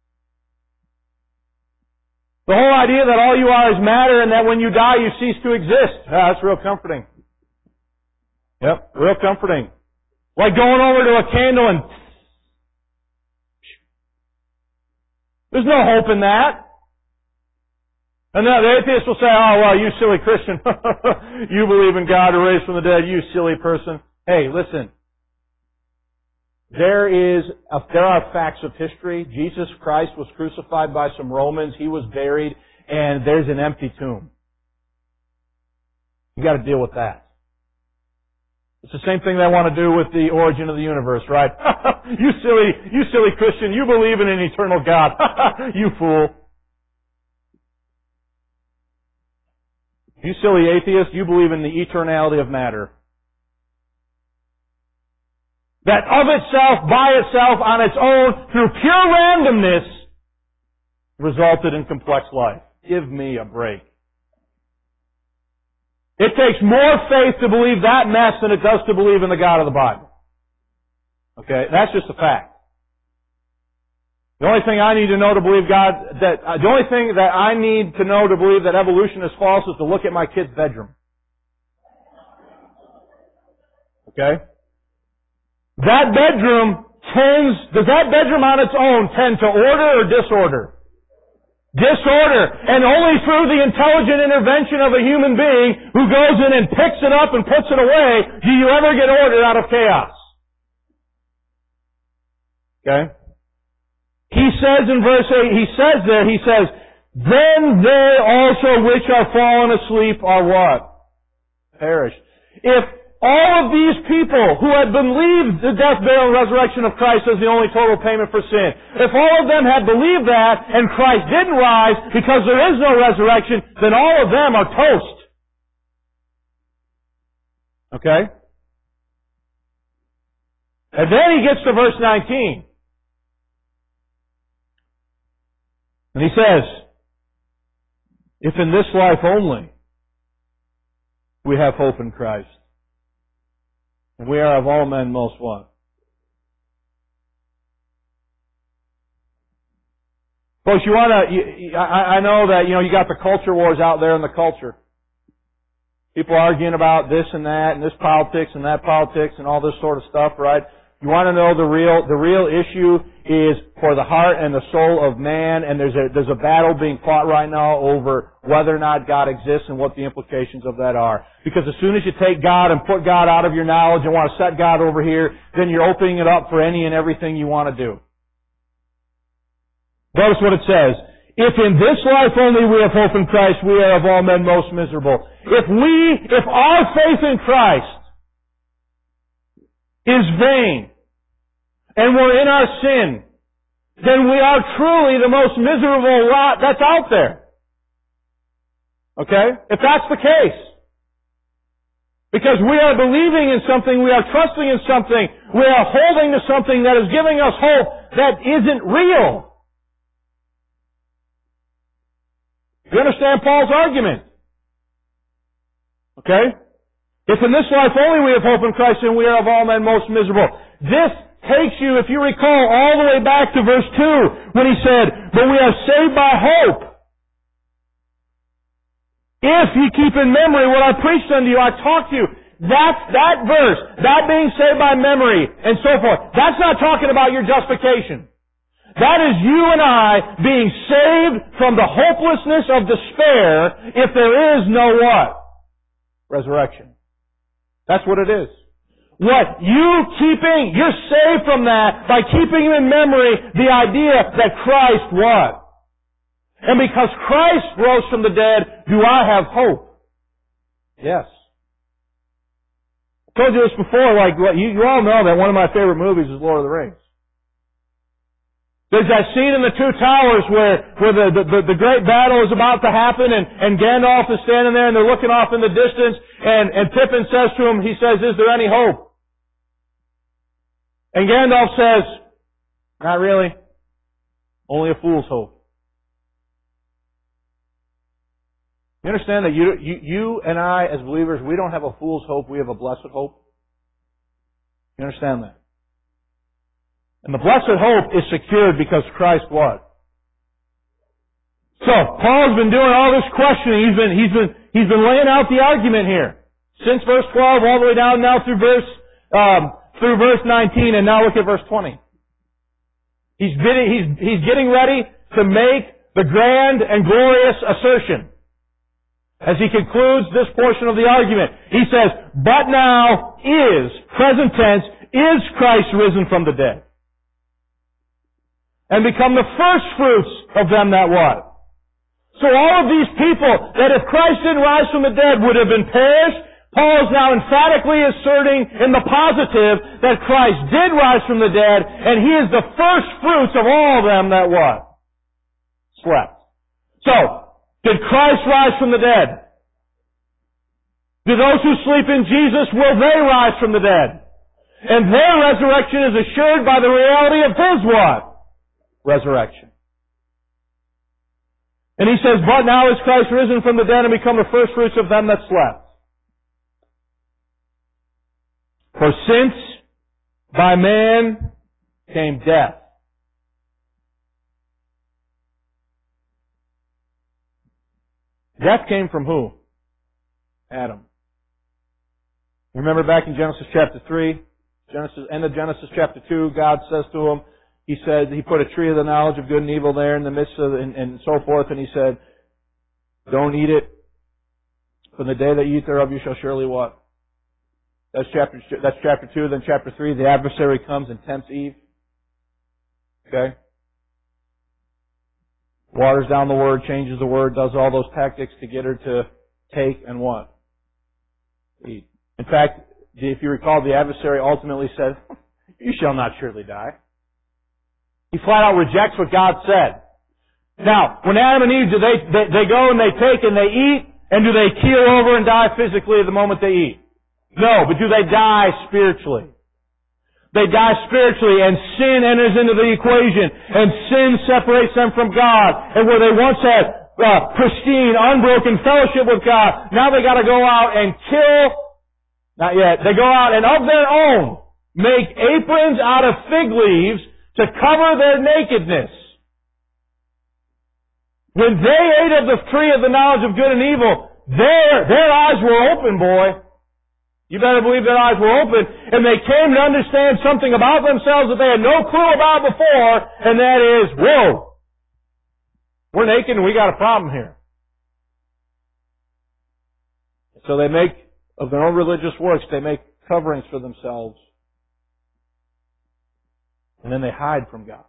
The whole idea that all you are is matter and that when you die you cease to exist. That's real comforting. Yep, real comforting. Like going over to a candle and there's no hope in that. And the atheist will say, oh, well, you silly Christian. You believe in God who raised from the dead, you silly person. Hey, listen. There are facts of history. Jesus Christ was crucified by some Romans. He was buried, and there's an empty tomb. You got to deal with that. It's the same thing they want to do with the origin of the universe, right? You silly Christian, you believe in an eternal God. You fool. You silly atheist, you believe in the eternality of matter. That of itself, by itself, on its own, through pure randomness, resulted in complex life. Give me a break. It takes more faith to believe that mess than it does to believe in the God of the Bible. Okay? That's just a fact. The only thing I need to know to believe the only thing that I need to know to believe that evolution is false is to look at my kid's bedroom. Okay? Does that bedroom on its own tend to order or disorder? Disorder. And only through the intelligent intervention of a human being who goes in and picks it up and puts it away do you ever get order out of chaos. Okay? He says in verse 8, he says, then they also which are fallen asleep are what? Perished. If all of these people who had believed the death, burial, and resurrection of Christ as the only total payment for sin, if all of them had believed that and Christ didn't rise because there is no resurrection, then all of them are toast. Okay? And then he gets to verse 19. And he says, if in this life only we have hope in Christ, and we are of all men most what? Folks, I know that, you got the culture wars out there in the culture. People arguing about this and that, and this politics and that politics and all this sort of stuff, right? You want to know the real issue is for the heart and the soul of man, and there's a battle being fought right now over whether or not God exists and what the implications of that are. Because as soon as you take God and put God out of your knowledge and want to set God over here, then you're opening it up for any and everything you want to do. Notice what it says. If in this life only we have hope in Christ, we are of all men most miserable. If our faith in Christ is vain, and we're in our sin, then we are truly the most miserable lot that's out there. Okay? If that's the case. Because we are believing in something, we are trusting in something, we are holding to something that is giving us hope that isn't real. You understand Paul's argument? Okay? If in this life only we have hope in Christ, and we are of all men most miserable. This takes you, if you recall, all the way back to verse 2 when he said, "But we are saved by hope. If you keep in memory what I preached unto you, I talked to you." That's that verse, that being saved by memory and so forth. That's not talking about your justification. That is you and I being saved from the hopelessness of despair if there is no what? Resurrection. That's what it is. You're saved from that by keeping in memory the idea that Christ what? And because Christ rose from the dead, do I have hope? Yes. I told you this before, you all know that one of my favorite movies is Lord of the Rings. There's that scene in the Two Towers where the great battle is about to happen and Gandalf is standing there and they're looking off in the distance and Pippin says to him, he says, "Is there any hope?" And Gandalf says, "Not really. Only a fool's hope." You understand that you and I as believers, we don't have a fool's hope, we have a blessed hope? You understand that? And the blessed hope is secured because Christ what? So, Paul's been doing all this questioning. He's been laying out the argument here. Since verse 12 all the way down now through verse 19, and now look at verse 20. He's getting ready to make the grand and glorious assertion. As he concludes this portion of the argument, he says, "But now present tense, is Christ risen from the dead? And become the first fruits of them that what?" So all of these people that if Christ didn't rise from the dead would have been perished, Paul is now emphatically asserting in the positive that Christ did rise from the dead, and he is the first fruits of all of them that what? Slept. So, did Christ rise from the dead? Do those who sleep in Jesus, will they rise from the dead? And their resurrection is assured by the reality of His what? Resurrection. And he says, "But now is Christ risen from the dead and become the first fruits of them that slept. For since by man came death." Death came from who? Adam. Remember back in Genesis chapter 3, end of Genesis chapter 2, God says to him, He said, He put a tree of the knowledge of good and evil there in the midst of, and so forth, and He said, "Don't eat it. From the day that you eat thereof, you shall surely what?" That's chapter 2. Then chapter 3, the adversary comes and tempts Eve. Okay? Waters down the word, changes the word, does all those tactics to get her to take and what? Eat. In fact, if you recall, the adversary ultimately said, "You shall not surely die." He flat out rejects what God said. Now, when Adam and Eve, do they go and they take and they eat, and do they keel over and die physically the moment they eat? No, but do they die spiritually? They die spiritually, and sin enters into the equation, and sin separates them from God. And where they once had pristine, unbroken fellowship with God, now they got to go out and kill. Not yet. They go out and of their own make aprons out of fig leaves to cover their nakedness. When they ate of the tree of the knowledge of good and evil, their eyes were open, boy. You better believe their eyes were open, and they came to understand something about themselves that they had no clue about before, and that is, whoa, we're naked and we got a problem here. So they make, of their own religious works, they make coverings for themselves, and then they hide from God.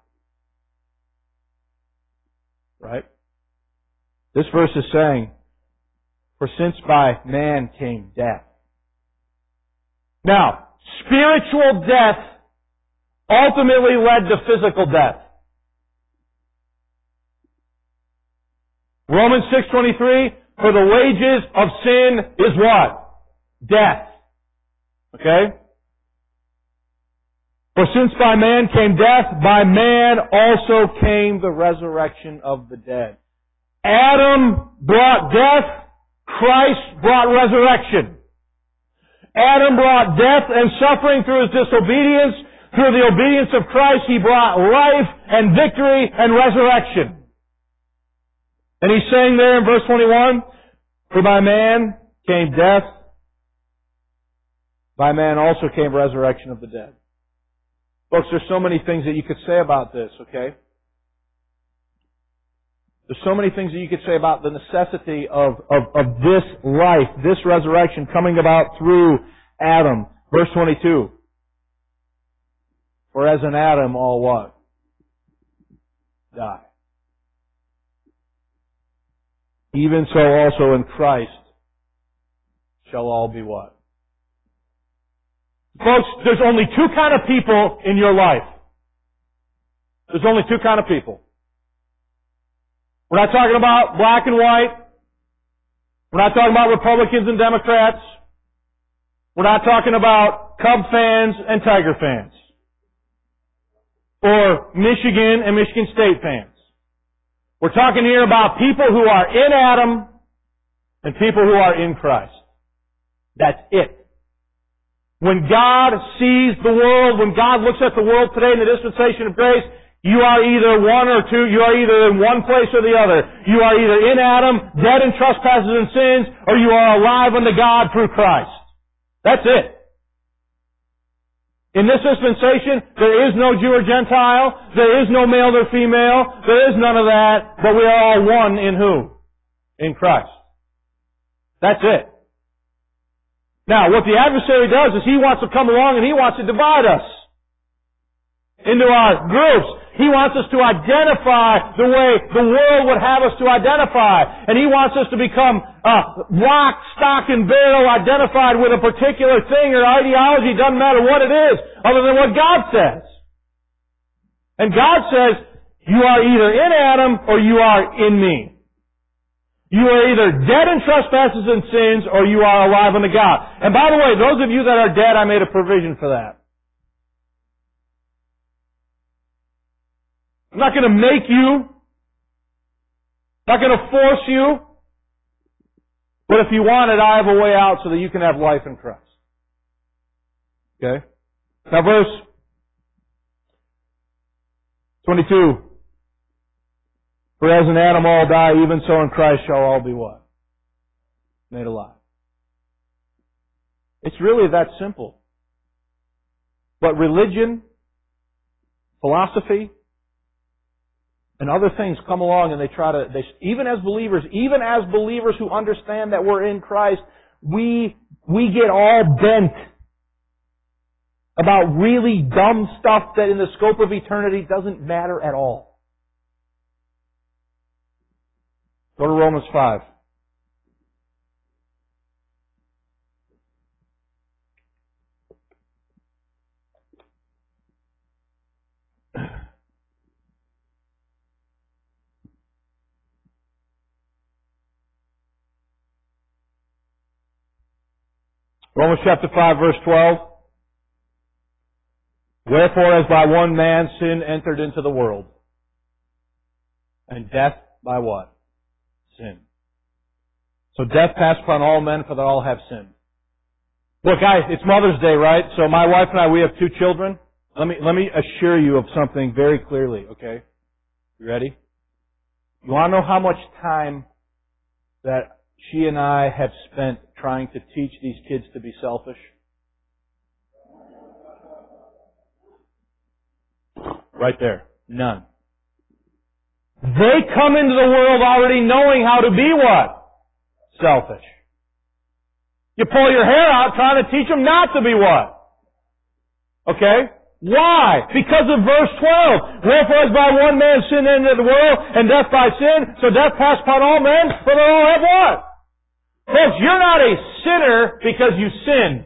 Right? This verse is saying, "For since by man came death." Now, spiritual death ultimately led to physical death. Romans 6:23, "For the wages of sin is what? Death." Okay? "For since by man came death, by man also came the resurrection of the dead." Adam brought death, Christ brought resurrection. Adam brought death and suffering through his disobedience. Through the obedience of Christ, He brought life and victory and resurrection. And He's saying there in verse 21, for by man came death, by man also came resurrection of the dead. Folks, there's so many things that you could say about this, okay? There's so many things that you could say about the necessity of this life, this resurrection coming about through Adam. Verse 22. For as in Adam all what? Die. Even so also in Christ shall all be what? Folks, there's only two kind of people in your life. There's only two kind of people. We're not talking about black and white. We're not talking about Republicans and Democrats. We're not talking about Cub fans and Tiger fans. Or Michigan and Michigan State fans. We're talking here about people who are in Adam and people who are in Christ. That's it. When God sees the world, when God looks at the world today in the dispensation of grace, you are either one or two, you are either in one place or the other. You are either in Adam, dead in trespasses and sins, or you are alive unto God through Christ. That's it. In this dispensation, there is no Jew or Gentile, there is no male or female, there is none of that, but we are all one in who? In Christ. That's it. Now, what the adversary does is he wants to come along and he wants to divide us into our groups. He wants us to identify the way the world would have us to identify. And he wants us to become lock, stock, and barrel identified with a particular thing or ideology. Doesn't matter what it is, other than what God says. And God says, you are either in Adam or you are in me. You are either dead in trespasses and sins or you are alive unto God. And by the way, those of you that are dead, I made a provision for that. I'm not going to make you. I'm not going to force you. But if you want it, I have a way out so that you can have life in Christ. Okay? Now verse 22. For as in Adam all die, even so in Christ shall all be what? Made alive. It's really that simple. But religion, philosophy, and other things come along and even as believers who understand that we're in Christ, we get all bent about really dumb stuff that in the scope of eternity doesn't matter at all. Go to Romans 5. Romans chapter 5 verse 12. Wherefore as by one man sin entered into the world, and death by what? Sin. So death passed upon all men, for they all have sinned. Look, guys, it's Mother's Day, right? So my wife and I, we have 2 children. Let me assure you of something very clearly, okay? You ready? You want to know how much time that she and I have spent trying to teach these kids to be selfish? Right there. None. They come into the world already knowing how to be what? Selfish. You pull your hair out trying to teach them not to be what? Okay? Why? Because of verse 12. Wherefore as by one man sin entered the world, and death by sin, so death passed upon all men, for they all have what? Folks, you're not a sinner because you sin.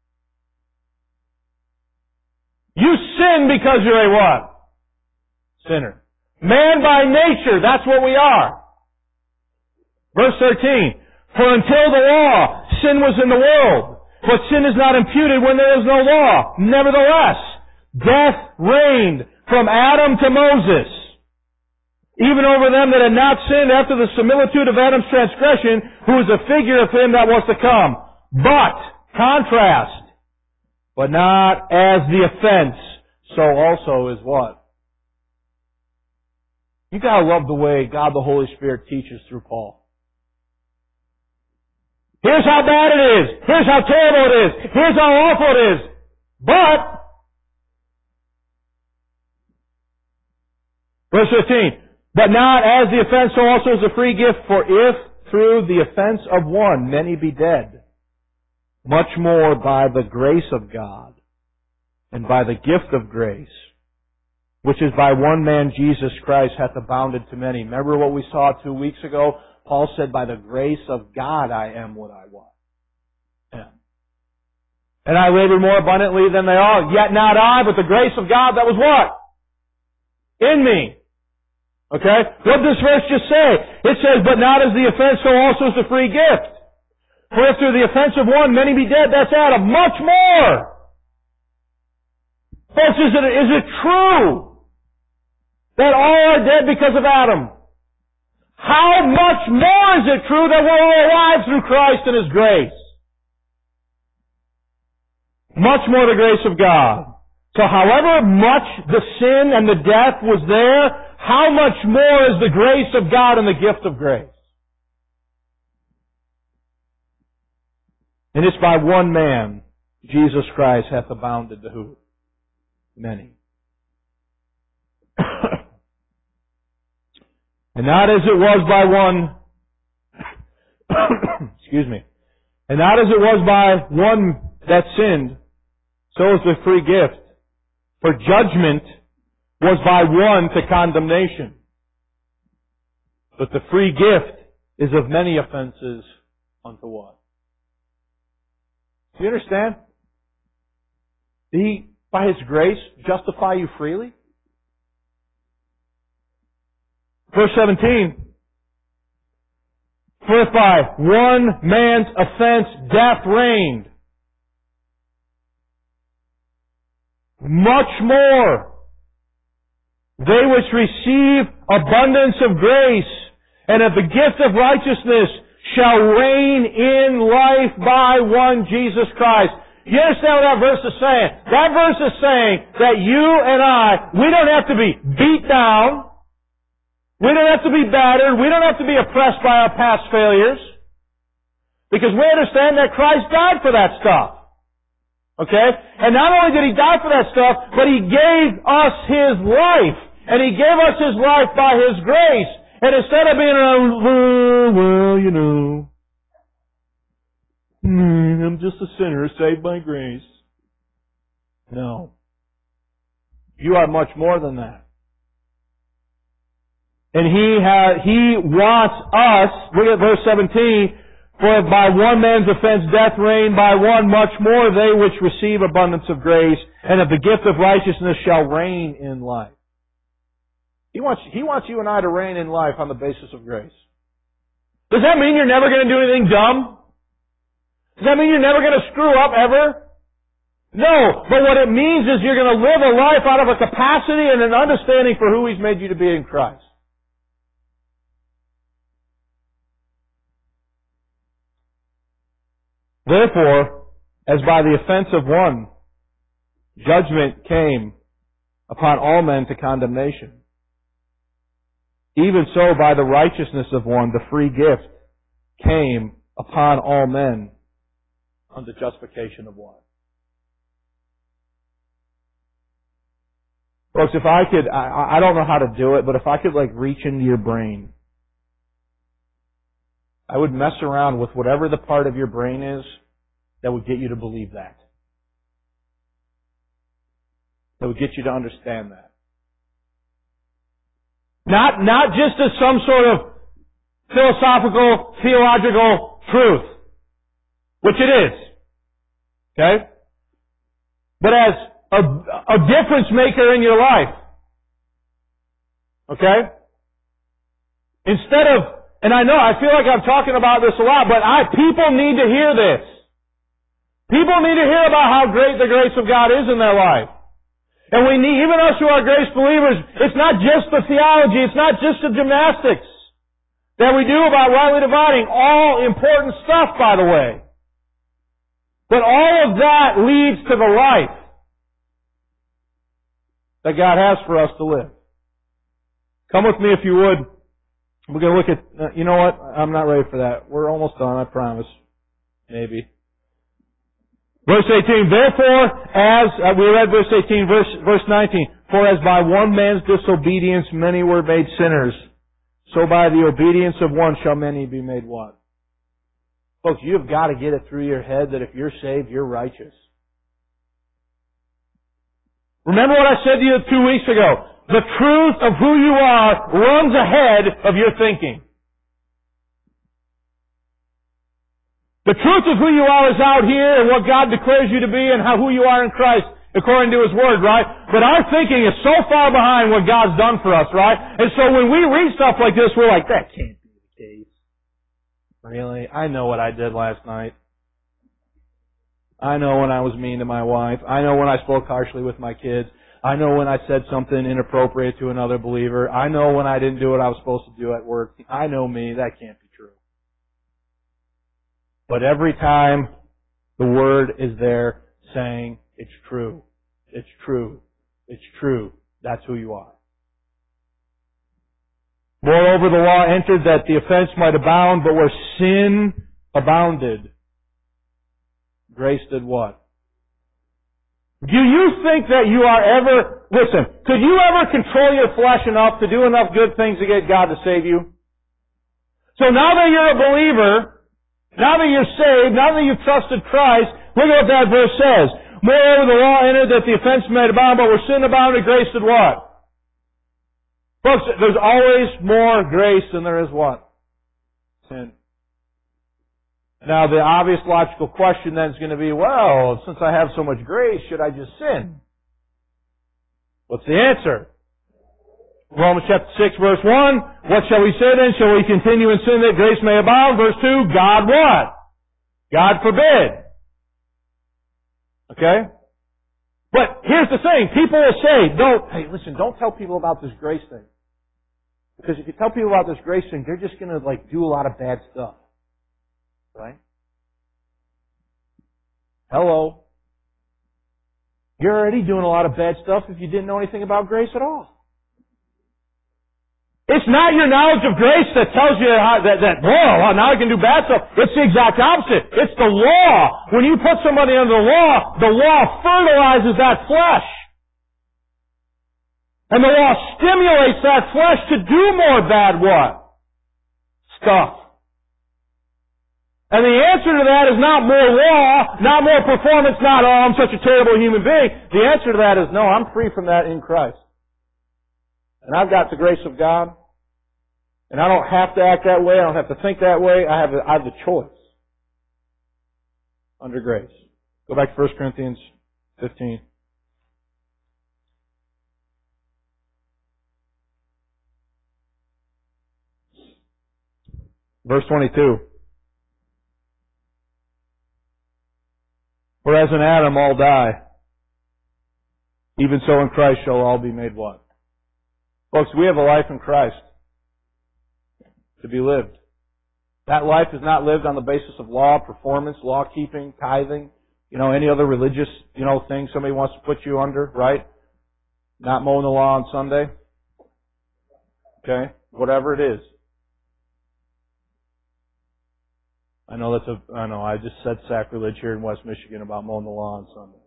You sin because you're a what? Sinner. Man by nature, that's what we are. Verse 13. For until the law, sin was in the world, but sin is not imputed when there is no law. Nevertheless, death reigned from Adam to Moses, even over them that had not sinned after the similitude of Adam's transgression, who is a figure of him that was to come. But, contrast, but not as the offense, so also is what? You gotta love the way God the Holy Spirit teaches through Paul. Here's how bad it is. Here's how terrible it is. Here's how awful it is. But, verse 15, but not as the offense, so also is the free gift. For if through the offense of one many be dead, much more by the grace of God and by the gift of grace, which is by one man Jesus Christ hath abounded to many. Remember what we saw 2 weeks ago? Paul said, by the grace of God I am what I was. Yeah. And I labored more abundantly than they all. Yet not I, but the grace of God that was what? In me. Okay? What does this verse just say? It says, but not as the offense, so also is the free gift. For if through the offense of one many be dead, that's Adam. Much more! Folks, is it true that all are dead because of Adam? How much more is it true that we're all alive through Christ and His grace? Much more the grace of God. So however much the sin and the death was there, how much more is the grace of God and the gift of grace? And it's by one man, Jesus Christ, hath abounded to who? Many. And not as it was by one, excuse me, and not as it was by one that sinned, so is the free gift. For judgment was by one to condemnation. But the free gift is of many offenses unto what? Do you understand? Did He, by His grace, justify you freely? Verse 17. For if by one man's offense death reigned, much more they which receive abundance of grace and of the gift of righteousness shall reign in life by one Jesus Christ. You understand what that verse is saying? That verse is saying that you and I, we don't have to be beat down. We don't have to be battered. We don't have to be oppressed by our past failures. Because we understand that Christ died for that stuff. Okay? And not only did He die for that stuff, but He gave us His life. And He gave us His life by His grace. And instead of being well, you know, I'm just a sinner saved by grace. No. You are much more than that. And He wants us, look at verse 17, for if by one man's offense death reigned, by one much more they which receive abundance of grace and of the gift of righteousness shall reign in life. He wants you and I to reign in life on the basis of grace. Does that mean you're never going to do anything dumb? Does that mean you're never going to screw up ever? No, but what it means is you're going to live a life out of a capacity and an understanding for who He's made you to be in Christ. Therefore, as by the offense of one, judgment came upon all men to condemnation, even so by the righteousness of one, the free gift came upon all men unto justification of one. Folks, if I could, I don't know how to do it, but if I could reach into your brain, I would mess around with whatever the part of your brain is that would get you to believe that. That would get you to understand that. Not just as some sort of philosophical, theological truth, which it is. Okay? But as a difference maker in your life. Okay? Instead of, and I know, I feel like I'm talking about this a lot, but people need to hear this. People need to hear about how great the grace of God is in their life. And we need, even us who are grace believers, it's not just the theology, it's not just the gymnastics that we do about rightly dividing. All important stuff, by the way. But all of that leads to the life. that God has for us to live. Come with me if you would. We're going to look at, you know what? I'm not ready for that. We're almost done, I promise. Maybe. Verse 18, therefore, as, we read verse 18, verse 19, for as by one man's disobedience many were made sinners, so by the obedience of one shall many be made what? Folks, you've got to get it through your head that if you're saved, you're righteous. Remember what I said to you 2 weeks ago. The truth of who you are runs ahead of your thinking. The truth of who you are is out here and what God declares you to be and who you are in Christ according to His Word, right? But our thinking is so far behind what God's done for us, right? And so when we read stuff like this, we're like, that can't be the case. Really? I know what I did last night. I know when I was mean to my wife. I know when I spoke harshly with my kids. I know when I said something inappropriate to another believer. I know when I didn't do what I was supposed to do at work. I know me. That can't be true. But every time the Word is there saying, it's true. It's true. It's true. That's who you are. Moreover, the law entered that the offense might abound, but where sin abounded, grace did what? Do you think that you are ever, listen, could you ever control your flesh enough to do enough good things to get God to save you? So now that you're a believer, now that you're saved, now that you've trusted Christ, look at what that verse says. Moreover, the law entered that the offense might abound, but where sin abounded, grace did what? Folks, there's always more grace than there is what? Sin. Now, the obvious logical question then is going to be, well, since I have so much grace, should I just sin? What's the answer? Romans chapter 6, verse 1, what shall we say then? Shall we continue in sin that grace may abound? Verse 2, God what? God forbid. Okay? But here's the thing. People will say, don't tell people about this grace thing. Because if you tell people about this grace thing, they're just going to do a lot of bad stuff. Right? Hello. You're already doing a lot of bad stuff if you didn't know anything about grace at all. It's not your knowledge of grace that tells you now I can do bad stuff. It's the exact opposite. It's the law. When you put somebody under the law fertilizes that flesh. And the law stimulates that flesh to do more bad what? Stuff. And the answer to that is not more law, not more performance, not, I'm such a terrible human being. The answer to that is, no, I'm free from that in Christ. And I've got the grace of God. And I don't have to act that way. I don't have to think that way. I have the choice. Under grace. Go back to 1 Corinthians 15. Verse 22. For as in Adam all die, even so in Christ shall all be made what? Folks, we have a life in Christ to be lived. That life is not lived on the basis of law, performance, law keeping, tithing, any other religious, thing somebody wants to put you under, right? Not mowing the lawn on Sunday. Okay? Whatever it is. I know I just said sacrilege here in West Michigan about mowing the lawn on Sunday.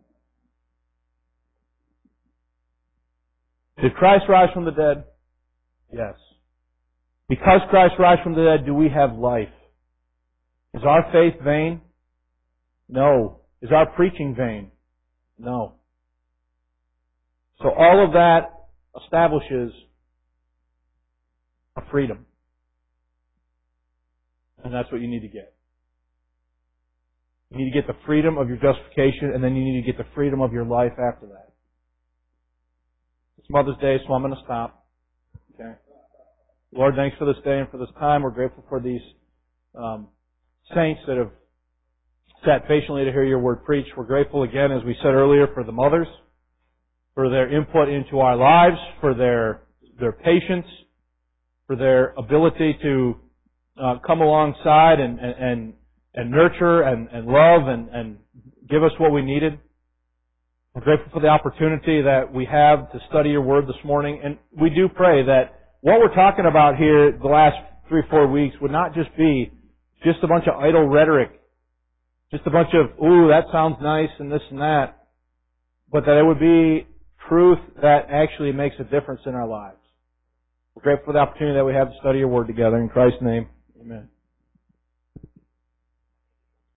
Did Christ rise from the dead? Yes. Because Christ rise from the dead, do we have life? Is our faith vain? No. Is our preaching vain? No. So all of that establishes a freedom. And that's what you need to get. You need to get the freedom of your justification, and then you need to get the freedom of your life after that. It's Mother's Day, so I'm going to stop. Okay. Lord, thanks for this day and for this time. We're grateful for these saints that have sat patiently to hear your word preached. We're grateful again, as we said earlier, for the mothers, for their input into our lives, for their patience, for their ability to come alongside and nurture and love and give us what we needed. We're grateful for the opportunity that we have to study your word this morning. And we do pray that what we're talking about here the last 3-4 weeks would not just be just a bunch of idle rhetoric, just a bunch of, ooh, that sounds nice and this and that, but that it would be truth that actually makes a difference in our lives. We're grateful for the opportunity that we have to study your word together. In Christ's name, amen.